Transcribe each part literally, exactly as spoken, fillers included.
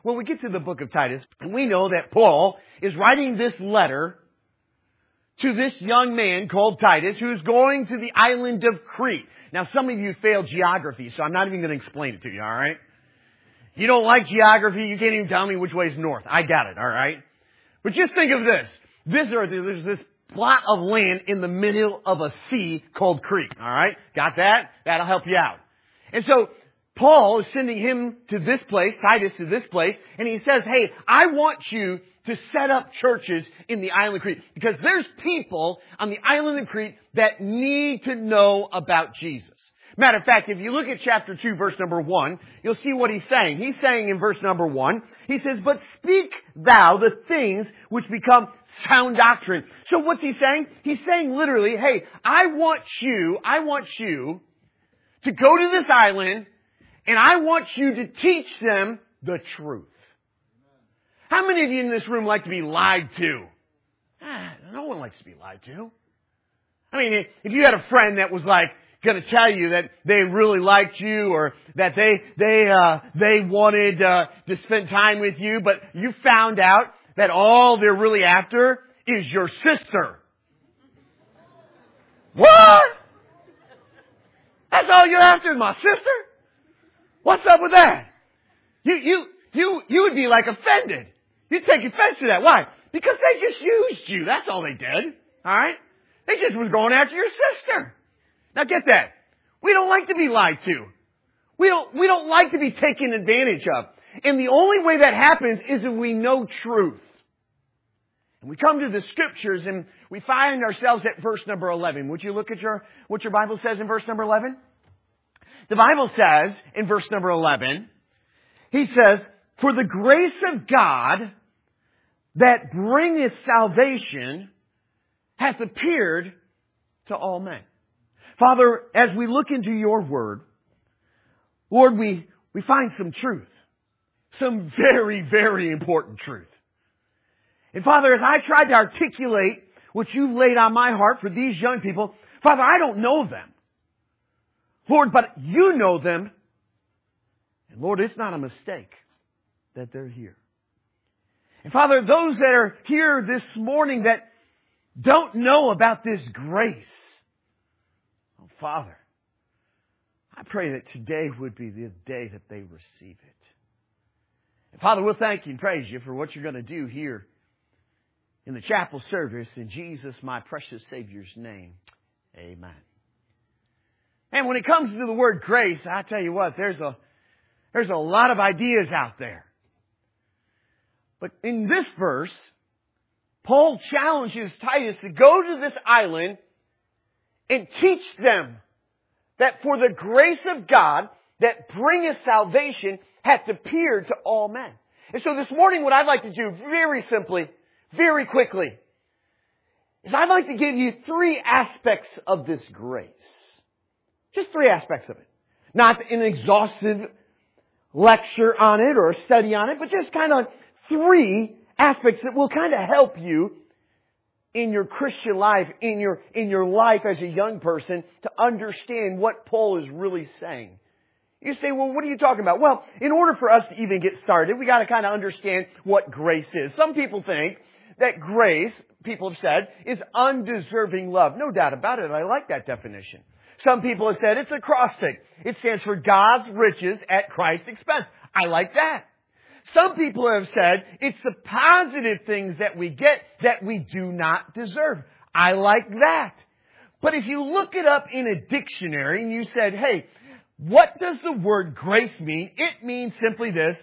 Well, we get to the book of Titus, and we know that Paul is writing this letter to this young man called Titus, who's going to the island of Crete. Now, some of you failed geography, so I'm not even going to explain it to you, all right? You don't like geography, you can't even tell me which way is north. I got it, all right? But just think of this. This or there's this plot of land in the middle of a sea called Crete, all right? Got that? That'll help you out. And so, Paul is sending him to this place, Titus to this place, and he says, hey, I want you to set up churches in the island of Crete, because there's people on the island of Crete that need to know about Jesus. Matter of fact, if you look at chapter two, verse number one, you'll see what he's saying. He's saying in verse number one, he says, but speak thou the things which become sound doctrine. So what's he saying? He's saying literally, hey, I want you, I want you to go to this island, and I want you to teach them the truth. How many of you in this room like to be lied to? Ah, no one likes to be lied to. I mean, if you had a friend that was like going to tell you that they really liked you, or that they they uh, they wanted uh, to spend time with you, but you found out that all they're really after is your sister. What? That's all you're after is my sister? What's up with that? You you you you would be like offended. You'd take offense to that. Why? Because they just used you. That's all they did. All right? They just was going after your sister. Now get that. We don't like to be lied to. We don't, we don't like to be taken advantage of. And the only way that happens is if we know truth. And we come to the scriptures and we find ourselves at verse number eleven. Would you look at your, what your Bible says in verse number eleven? The Bible says in verse number eleven, he says, for the grace of God that bringeth salvation hath appeared to all men. Father, as we look into your word, Lord, we, we find some truth. Some very, very important truth. And Father, as I tried to articulate what you laid on my heart for these young people, Father, I don't know them. Lord, but you know them. And Lord, it's not a mistake that they're here. And Father, those that are here this morning that don't know about this grace, oh Father, I pray that today would be the day that they receive it. And Father, we'll thank you and praise you for what you're going to do here in the chapel service. In Jesus, my precious Savior's name, amen. And when it comes to the word grace, I tell you what, there's a, there's a lot of ideas out there. But in this verse, Paul challenges Titus to go to this island and teach them that for the grace of God that bringeth salvation hath appeared to all men. And so this morning what I'd like to do very simply, very quickly, is I'd like to give you three aspects of this grace. Just three aspects of it. Not an exhaustive lecture on it or a study on it, but just kind of three aspects that will kind of help you in your Christian life, in your, in your life as a young person, to understand what Paul is really saying. You say, well, what are you talking about? Well, in order for us to even get started, we got to kind of understand what grace is. Some people think that grace, people have said, is undeserving love. No doubt about it. I like that definition. Some people have said it's acrostic. It stands for God's riches at Christ's expense. I like that. Some people have said it's the positive things that we get that we do not deserve. I like that. But if you look it up in a dictionary and you said, hey, what does the word grace mean? It means simply this: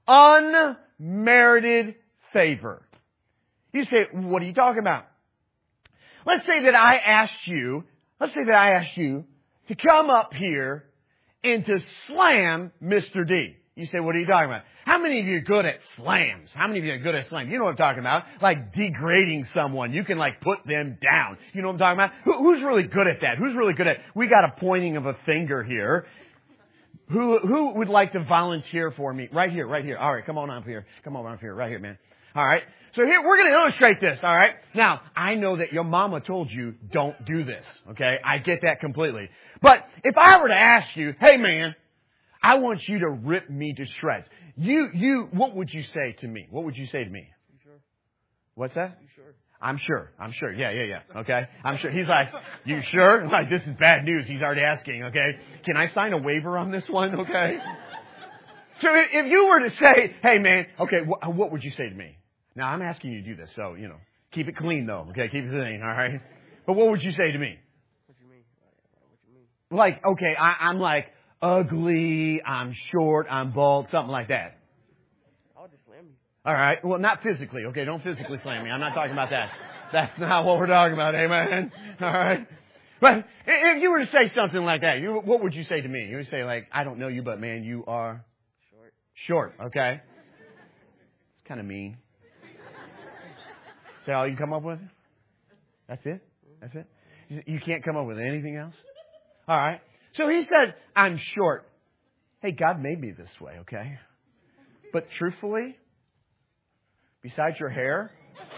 unmerited favor. You say, what are you talking about? Let's say that I asked you, let's say that I asked you to come up here and to slam Mister D. You say, what are you talking about? How many of you are good at slams? How many of you are good at slams? You know what I'm talking about. Like degrading someone. You can like put them down. You know what I'm talking about? Who, who's really good at that? Who's really good at, we got a pointing of a finger here. Who, who would like to volunteer for me? Right here, right here. All right, come on up here. Come on up here, right here, man. All right. So here, we're going to illustrate this, all right? Now, I know that your mama told you don't do this, okay? I get that completely. But if I were to ask you, hey man, I want you to rip me to shreds. you, you, what would you say to me? What would you say to me? You sure? What's that? You sure? I'm sure. I'm sure. Yeah, yeah, yeah. Okay. I'm sure. He's like, you sure? Like, this is bad news. He's already asking. Okay. Can I sign a waiver on this one? Okay. So if you were to say, hey man, okay, wh- what would you say to me? Now I'm asking you to do this. So, you know, keep it clean though. Okay. Keep it clean. All right. But what would you say to me? What you mean? What you mean? Like, okay, I, I'm like ugly. I'm short. I'm bald. Something like that. I'll just slam you. All right. Well, not physically. Okay. Don't physically slam me. I'm not talking about that. That's not what we're talking about. Amen. All right. But if you were to say something like that, you, what would you say to me? You would say like, I don't know you, but man, you are Short. short. Okay. It's kind of mean. Is that all you come up with? That's it? That's it? You can't come up with anything else? All right. So he said, I'm short. Hey, God made me this way, okay? But truthfully, besides your hair,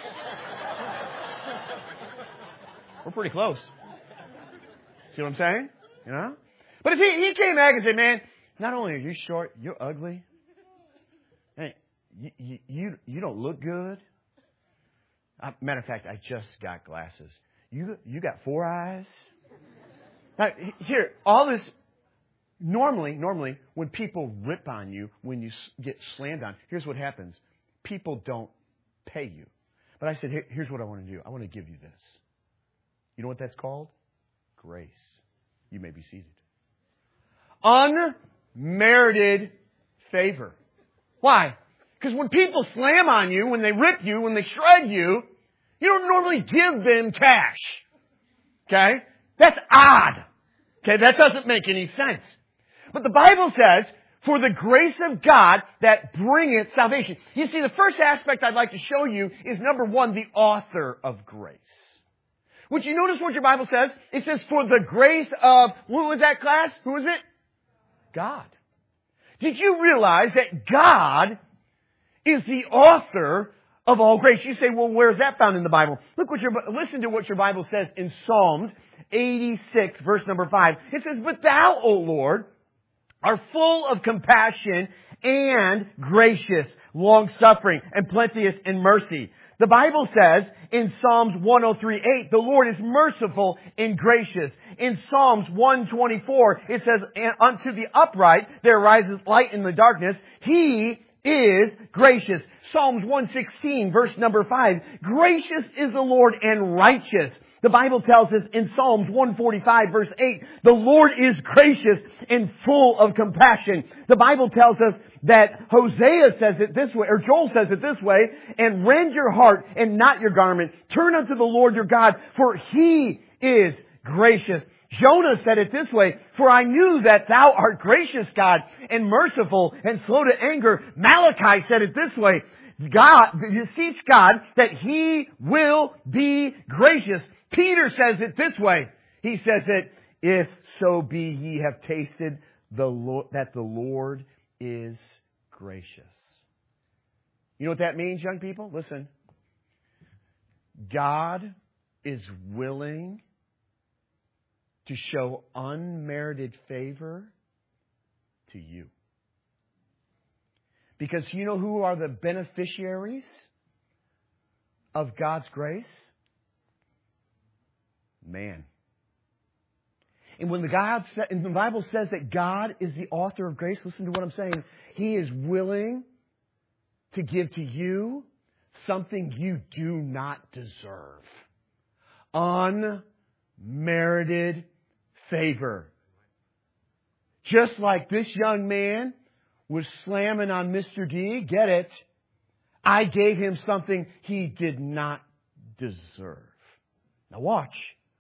we're pretty close. See what I'm saying? You know? But if he, he came back and said, man, not only are you short, you're ugly. Hey, you, you, you, you don't look good. Uh, matter of fact, I just got glasses. You, you got four eyes. Now, here, all this, normally, normally, when people rip on you, when you get slammed on, here's what happens. People don't pay you. But I said, Here, here's what I want to do. I want to give you this. You know what that's called? Grace. You may be seated. Unmerited favor. Why? Because when people slam on you, when they rip you, when they shred you, you don't normally give them cash. Okay? That's odd. Okay? That doesn't make any sense. But the Bible says, for the grace of God that bringeth salvation. You see, the first aspect I'd like to show you is number one, the author of grace. Would you notice what your Bible says? It says, for the grace of, who was that class? Who was it? God. Did you realize that God is the author of all grace? You say, well, where is that found in the Bible? Look what your, listen to what your Bible says in Psalms eighty-six, verse number five. It says, but thou, O Lord, are full of compassion and gracious, long-suffering, and plenteous in mercy. The Bible says in Psalms one oh three eight, the Lord is merciful and gracious. In Psalms one twenty-four, it says, unto the upright there rises light in the darkness. He is gracious. Psalms one sixteen, verse number five, gracious is the Lord and righteous. The Bible tells us in Psalms one forty-five, verse eight, the Lord is gracious and full of compassion. The Bible tells us that Hosea says it this way, or Joel says it this way, and rend your heart and not your garment. Turn unto the Lord your God, for He is gracious. Jonah said it this way, for I knew that thou art gracious, God, and merciful and slow to anger. Malachi said it this way, God, beseech God that He will be gracious. Peter says it this way. He says that if so be ye have tasted the Lord, that the Lord is gracious. You know what that means, young people? Listen. God is willing to show unmerited favor to you. Because you know who are the beneficiaries of God's grace? Man. And when the God and the Bible says that God is the author of grace, listen to what I'm saying. He is willing to give to you something you do not deserve. Unmerited favor. Just like this young man was slamming on Mister D, get it? I gave him something he did not deserve. Now watch.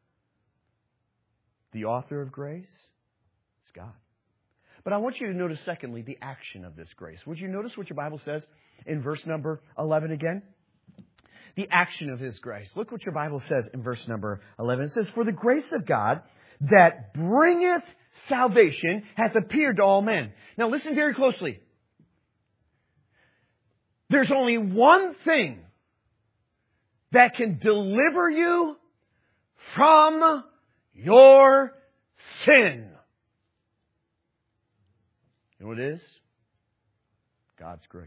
The author of grace is God. But I want you to notice, secondly, the action of this grace. Would you notice what your Bible says in verse number eleven again? The action of His grace. Look what your Bible says in verse number eleven. It says, for the grace of God that bringeth salvation hath appeared to all men. Now listen very closely. There's only one thing that can deliver you from your sin. You know what it is? God's grace.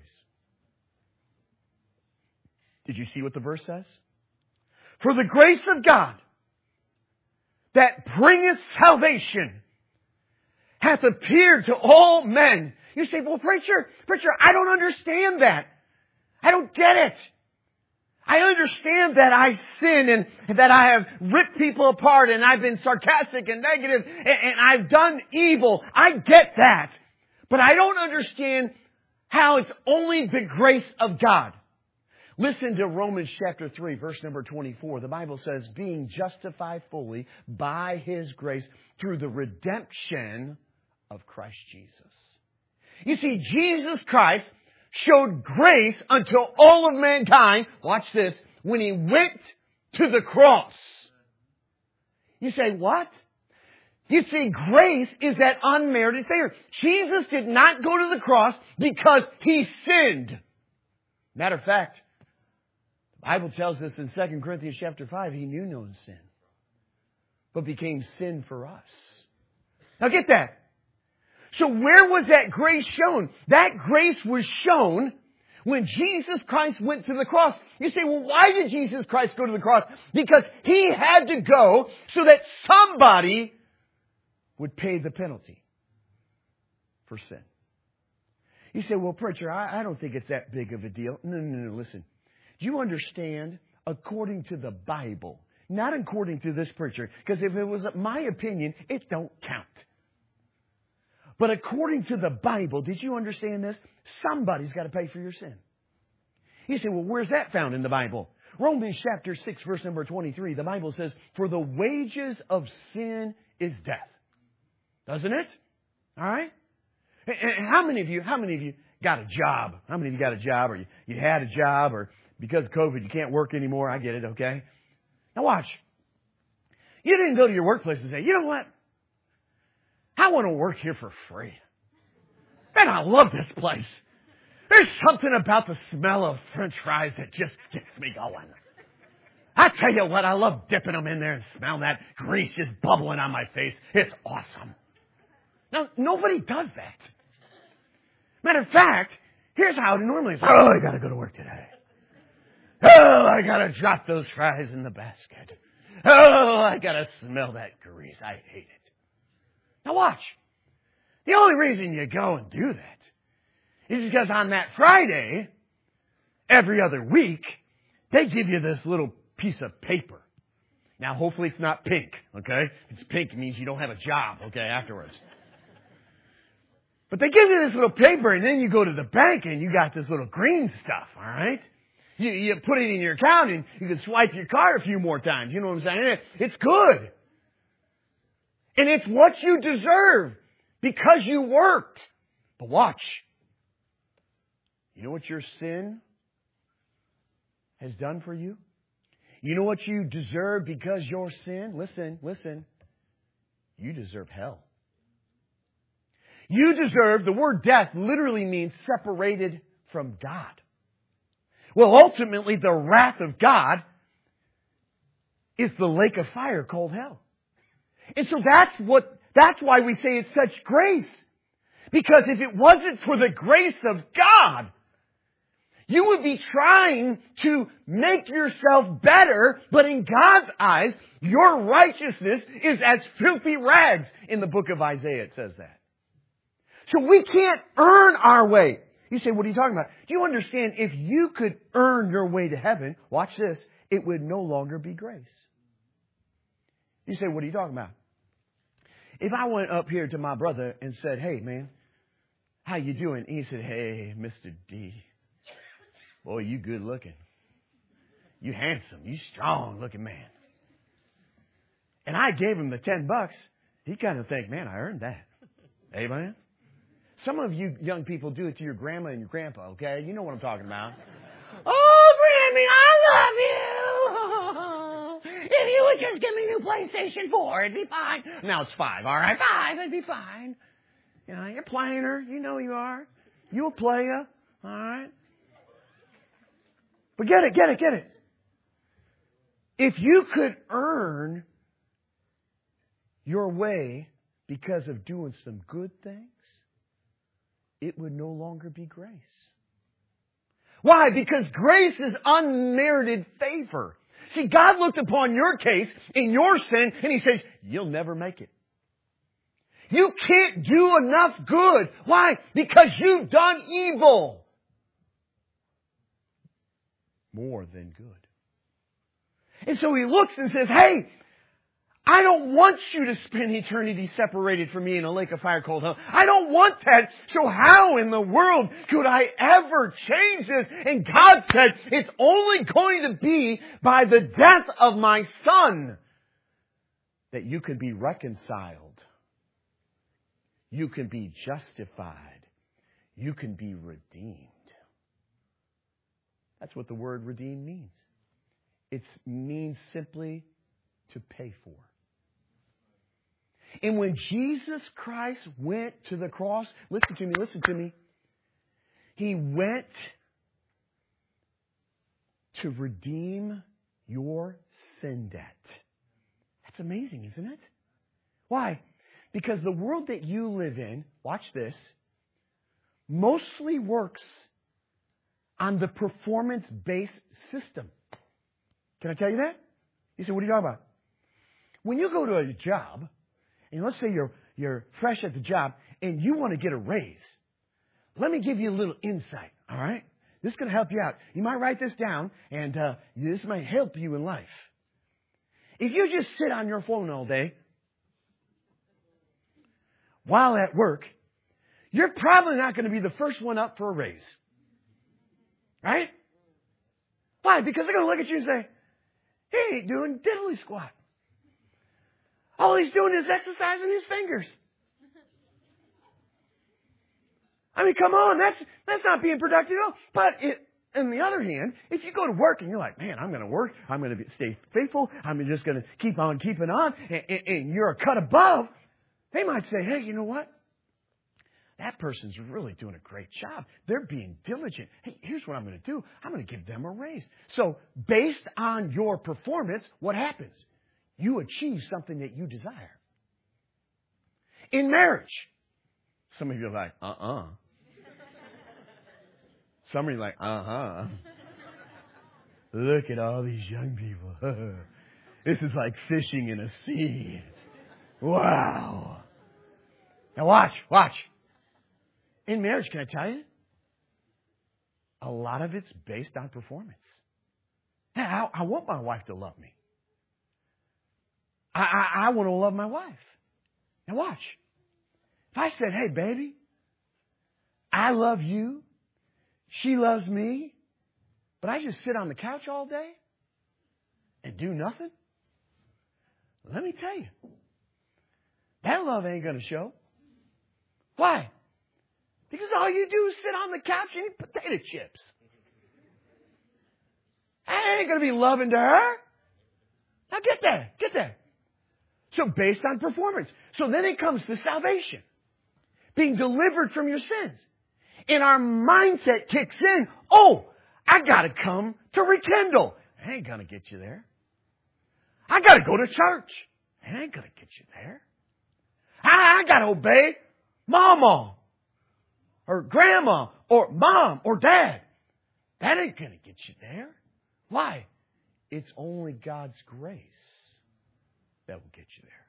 Did you see what the verse says? For the grace of God that bringeth salvation hath appeared to all men. You say, well, preacher, preacher, I don't understand that. I don't get it. I understand that I sin and that I have ripped people apart and I've been sarcastic and negative and, and I've done evil. I get that. But I don't understand how it's only the grace of God. Listen to Romans chapter three, verse number twenty-four. The Bible says, being justified fully by His grace through the redemption of Christ Jesus. You see, Jesus Christ showed grace unto all of mankind. Watch this. When He went to the cross. You say, what? You see, grace is that unmerited favor. Jesus did not go to the cross because He sinned. Matter of fact, the Bible tells us in Second Corinthians chapter five, He knew no sin, but became sin for us. Now get that. So where was that grace shown? That grace was shown when Jesus Christ went to the cross. You say, well, why did Jesus Christ go to the cross? Because He had to go so that somebody would pay the penalty for sin. You say, well, preacher, I, I don't think it's that big of a deal. No, no, no, listen. Do you understand, according to the Bible, not according to this preacher, because if it was my opinion, it don't count. But according to the Bible, did you understand this? Somebody's got to pay for your sin. You say, well, where's that found in the Bible? Romans chapter six, verse number twenty-three, the Bible says, for the wages of sin is death. Doesn't it? All right? And how many of you, how many of you got a job? How many of you got a job, or you, you had a job, or because of COVID you can't work anymore? I get it, okay? Now watch. You didn't go to your workplace and say, you know what? I want to work here for free. Man, I love this place. There's something about the smell of French fries that just gets me going. I tell you what, I love dipping them in there and smelling that grease just bubbling on my face. It's awesome. Now, nobody does that. Matter of fact, here's how it normally is. Oh, I got to go to work today. Oh, I got to drop those fries in the basket. Oh, I got to smell that grease. I hate it. Now watch. The only reason you go and do that is because on that Friday, every other week, they give you this little piece of paper. Now, hopefully it's not pink, okay? If it's pink, it means you don't have a job, okay, afterwards. But they give you this little paper, and then you go to the bank, and you got this little green stuff, all right? You, you put it in your account, and you can swipe your card a few more times. You know what I'm saying? It's good. And it's what you deserve because you worked. But watch. You know what your sin has done for you? You know what you deserve because your sin? Listen, listen. You deserve hell. You deserve, the word death literally means separated from God. Well, ultimately, the wrath of God is the lake of fire called hell. And so that's what, that's why we say it's such grace. Because if it wasn't for the grace of God, you would be trying to make yourself better, but in God's eyes, your righteousness is as filthy rags. In the book of Isaiah, it says that. So we can't earn our way. You say, what are you talking about? Do you understand if you could earn your way to heaven, watch this, it would no longer be grace. You say, what are you talking about? If I went up here to my brother and said, hey, man, how you doing? And he said, hey, Mister D, boy, you good looking. You handsome. You strong looking man. And I gave him the ten bucks. He kind of think, man, I earned that. Amen? Some of you young people do it to your grandma and your grandpa, okay? You know what I'm talking about. Oh, Grammy, I love you. If you would just give me a new PlayStation four, it'd be fine. Now it's five, all right? Five, it'd be fine. You know, you're playing her. You know you are. You a player, all right? But get it, get it, get it. If you could earn your way because of doing some good things, it would no longer be grace. Why? Because grace is unmerited favor. See, God looked upon your case in your sin and He says, you'll never make it. You can't do enough good. Why? Because you've done evil. More than good. And so He looks and says, hey, I don't want you to spend eternity separated from me in a lake of fire cold hell. I don't want that. So how in the world could I ever change this? And God said, it's only going to be by the death of my Son that you can be reconciled. You can be justified. You can be redeemed. That's what the word redeem means. It means simply to pay for. And when Jesus Christ went to the cross, listen to me, listen to me. He went to redeem your sin debt. That's amazing, isn't it? Why? Because the world that you live in, watch this, mostly works on the performance-based system. Can I tell you that? You say, what are you talking about? When you go to a job, and let's say you're you're fresh at the job and you want to get a raise. Let me give you a little insight, all right? This is going to help you out. You might write this down, and uh, this might help you in life. If you just sit on your phone all day while at work, you're probably not going to be the first one up for a raise. Right? Why? Because they're going to look at you and say, he ain't doing diddly squat. All he's doing is exercising his fingers. I mean, come on, that's that's not being productive at all. But it, on the other hand, if you go to work and you're like, man, I'm going to work, I'm going to be, stay faithful, I'm just going to keep on keeping on, and, and, and you're a cut above, they might say, hey, you know what? That person's really doing a great job. They're being diligent. Hey, here's what I'm going to do. I'm going to give them a raise. So based on your performance, what happens? You achieve something that you desire. In marriage, some of you are like, uh-uh. Some of you are like, uh-huh. Look at all these young people. This is like fishing in a sea. Wow. Now watch, watch. In marriage, can I tell you? A lot of it's based on performance. Hey, I, I want my wife to love me. I, I, I want to love my wife. Now watch. If I said, hey, baby, I love you. She loves me. But I just sit on the couch all day and do nothing. Let me tell you. That love ain't going to show. Why? Because all you do is sit on the couch and eat potato chips. I ain't going to be loving to her. Now get there. Get there. So based on performance. So then it comes to salvation. Being delivered from your sins. And our mindset kicks in. Oh, I got to come to Rekindle. I ain't going to get you there. I got to go to church. I ain't going to get you there. I, I got to obey Mama. Or grandma, or mom, or dad. That ain't going to get you there. Why? It's only God's grace that will get you there.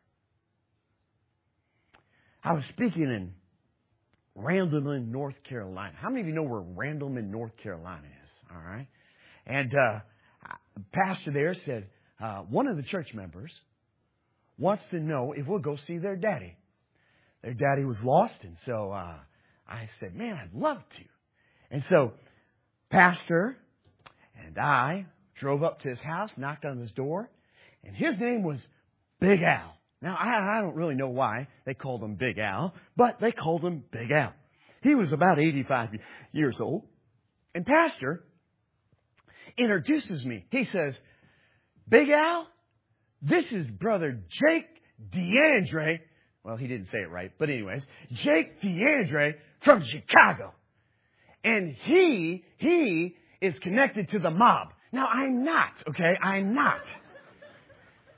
I was speaking in Randleman, North Carolina. How many of you know where Randleman, North Carolina is? All right. And uh, the pastor there said, uh, one of the church members wants to know if we'll go see their daddy. Their daddy was lost, and so uh, I said, man, I'd love to. And so, pastor and I drove up to his house, knocked on his door, and his name was Big Al. Now, I, I don't really know why they called him Big Al, but they called him Big Al. He was about eighty-five years old. And pastor introduces me. He says, Big Al, this is brother Jake DeAndre. Well, he didn't say it right, but anyways, Jake DeAndre from Chicago. And he, he is connected to the mob. Now, I'm not, okay? I'm not.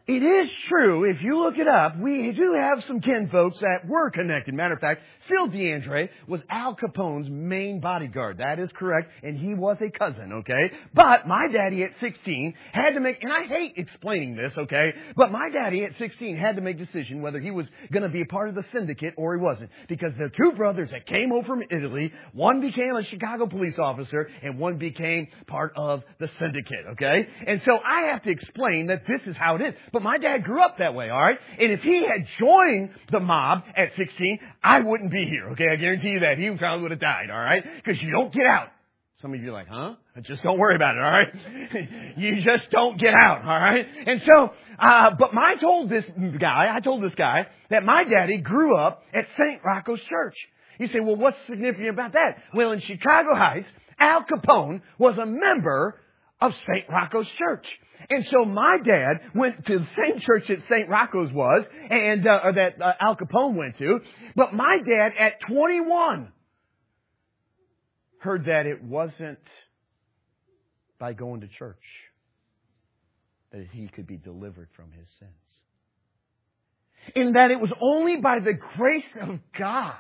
It is true, if you look it up, we do have some kin folks that were connected. Matter of fact, Phil DeAndre was Al Capone's main bodyguard. That is correct, and he was a cousin, okay? But my daddy at sixteen had to make, and I hate explaining this, okay? But my daddy at sixteen had to make a decision whether he was going to be a part of the syndicate or he wasn't. Because the two brothers that came over from Italy, one became a Chicago police officer, and one became part of the syndicate, okay? And so I have to explain that this is how it is. But my dad grew up that way, all right? And if he had joined the mob at sixteen, I wouldn't be here, okay? I guarantee you that. He probably would have died, all right? Because you don't get out. Some of you are like, huh? Just don't worry about it, all right? You just don't get out, all right? And so, uh, but I told this guy, I told this guy that my daddy grew up at Saint Rocco's Church. You say, well, what's significant about that? Well, in Chicago Heights, Al Capone was a member of Saint Rocco's Church. And so my dad went to the same church that Saint Rocco's was, and uh, or that uh, Al Capone went to. But my dad, at twenty-one, heard that it wasn't by going to church that he could be delivered from his sins. In that it was only by the grace of God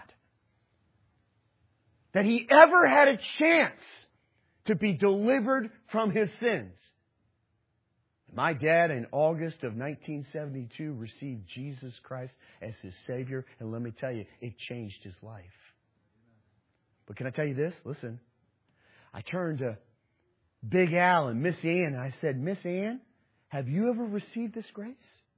that he ever had a chance to be delivered from his sins. My dad, in August of nineteen seventy-two, received Jesus Christ as his Savior. And let me tell you, it changed his life. But can I tell you this? Listen, I turned to Big Al and Miss Ann, and I said, Miss Ann, have you ever received this grace?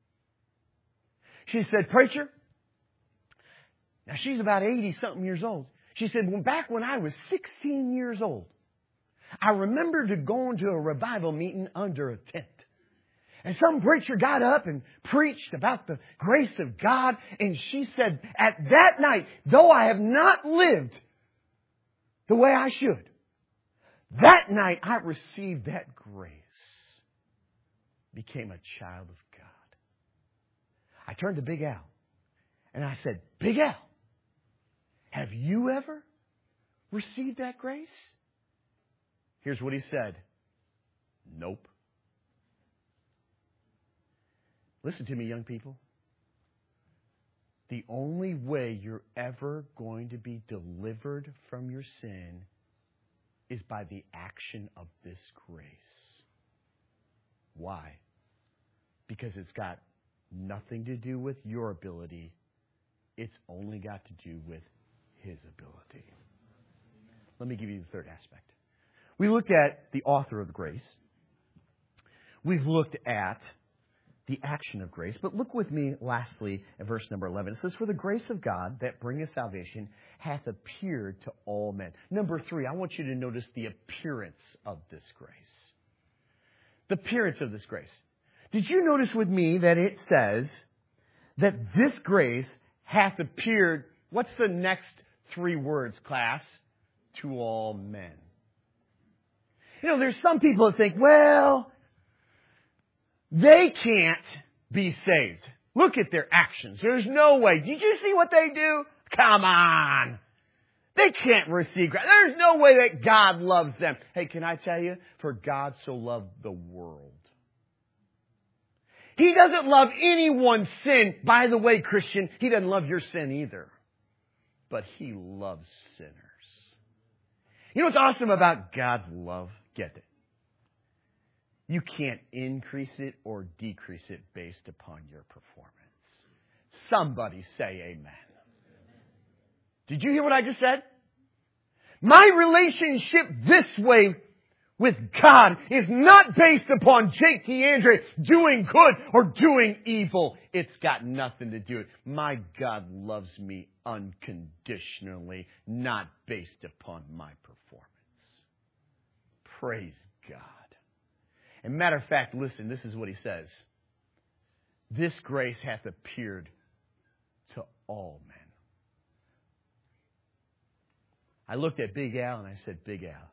She said, preacher, now she's about eighty-something years old. She said, well, back when I was sixteen years old, I remember to going to a revival meeting under a tent. And some preacher got up and preached about the grace of God. And she said, at that night, though I have not lived the way I should, that night I received that grace. Became a child of God. I turned to Big Al and I said, Big Al, have you ever received that grace? Here's what he said. Nope. Listen to me, young people. The only way you're ever going to be delivered from your sin is by the action of this grace. Why? Because it's got nothing to do with your ability. It's only got to do with His ability. Let me give you the third aspect. We looked at the author of the grace. We've looked at the action of grace. But look with me lastly at verse number eleven. It says, for the grace of God that bringeth salvation hath appeared to all men. Number three, I want you to notice the appearance of this grace. The appearance of this grace. Did you notice with me that it says that this grace hath appeared, what's the next three words, class? To all men. You know, there's some people that think, well, they can't be saved. Look at their actions. There's no way. Did you see what they do? Come on. They can't receive grace. There's no way that God loves them. Hey, can I tell you? For God so loved the world. He doesn't love anyone's sin. By the way, Christian, He doesn't love your sin either. But He loves sinners. You know what's awesome about God's love? Get it. You can't increase it or decrease it based upon your performance. Somebody say amen. Did you hear what I just said? My relationship this way with God is not based upon Jake DeAndre doing good or doing evil. It's got nothing to do with it. My God loves me unconditionally, not based upon my performance. Praise God. And matter of fact, listen, this is what he says. This grace hath appeared to all men. I looked at Big Al and I said, Big Al,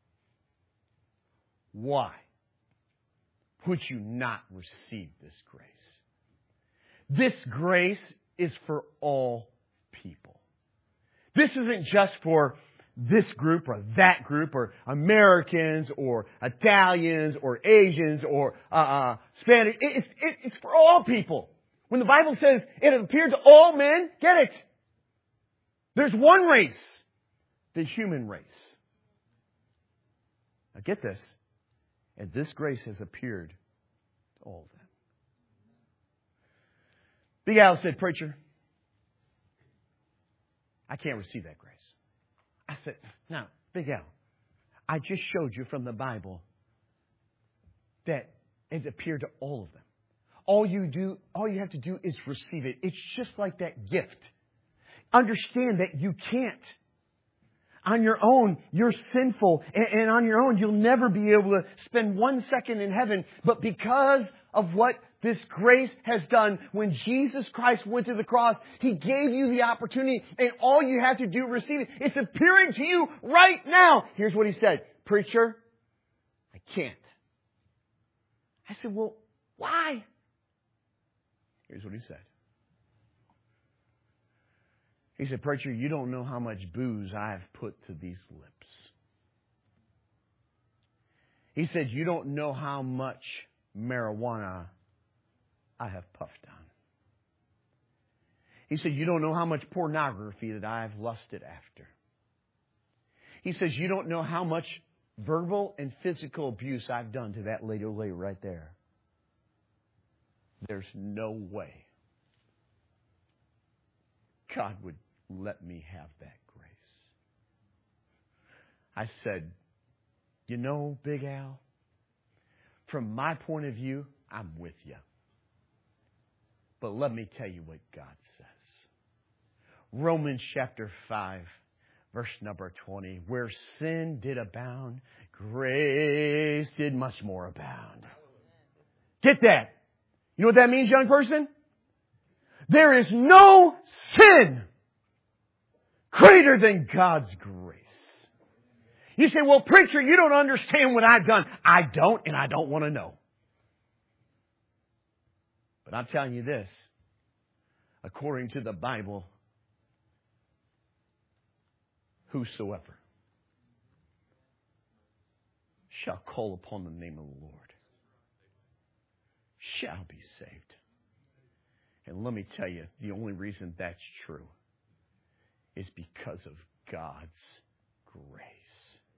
why would you not receive this grace? This grace is for all people. This isn't just for this group or that group or Americans or Italians or Asians or uh, uh, Spanish. It, it's, it, it's for all people. When the Bible says it appeared to all men, get it. There's one race, the human race. Now get this. And this grace has appeared to all of them. Big Al said, "Preacher, I can't receive that grace." I said, "Now, Big Al, I just showed you from the Bible that it appeared to all of them. All you do, all you have to do is receive it. It's just like that gift. Understand that you can't. On your own, you're sinful. And, and on your own, you'll never be able to spend one second in heaven. But because of what this grace has done, when Jesus Christ went to the cross, He gave you the opportunity. And all you have to do is receive it. It's appearing to you right now." Here's what He said. "Preacher, I can't." I said, "Well, why?" Here's what He said. He said, "Preacher, you don't know how much booze I've put to these lips." He said, "You don't know how much marijuana I have puffed on." He said, "You don't know how much pornography that I've lusted after." He says, "You don't know how much verbal and physical abuse I've done to that lady right there. There's no way God would let me have that grace." I said, "You know, Big Al, from my point of view, I'm with you. But let me tell you what God says. Romans chapter five, verse number twenty. Where sin did abound, grace did much more abound." Get that? You know what that means, young person? There is no sin greater than God's grace. You say, "Well, preacher, you don't understand what I've done." I don't, and I don't want to know. But I'm telling you this. According to the Bible, whosoever shall call upon the name of the Lord shall be saved. And let me tell you, the only reason that's true is because of God's grace.